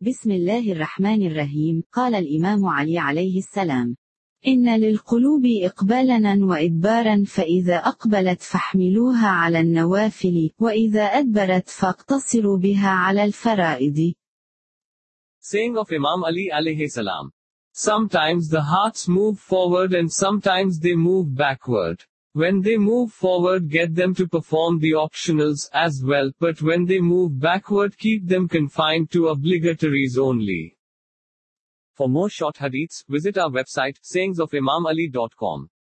بسم الله الرحمن الرحيم. قال الإمام علي عليه السلام: إن للقلوب إقبالا وإدبارا، فإذا أقبلت فاحملوها على النوافل، وإذا أدبرت فاقتصروا بها على الفرائض. Saying of Imam Ali alayhi salam. Sometimes the hearts move forward and sometimes they move backward. When they move forward, get them to perform the optionals as well, but when they move backward, keep them confined to obligatories only. For more short hadiths, visit our website, sayingsofimamali.com.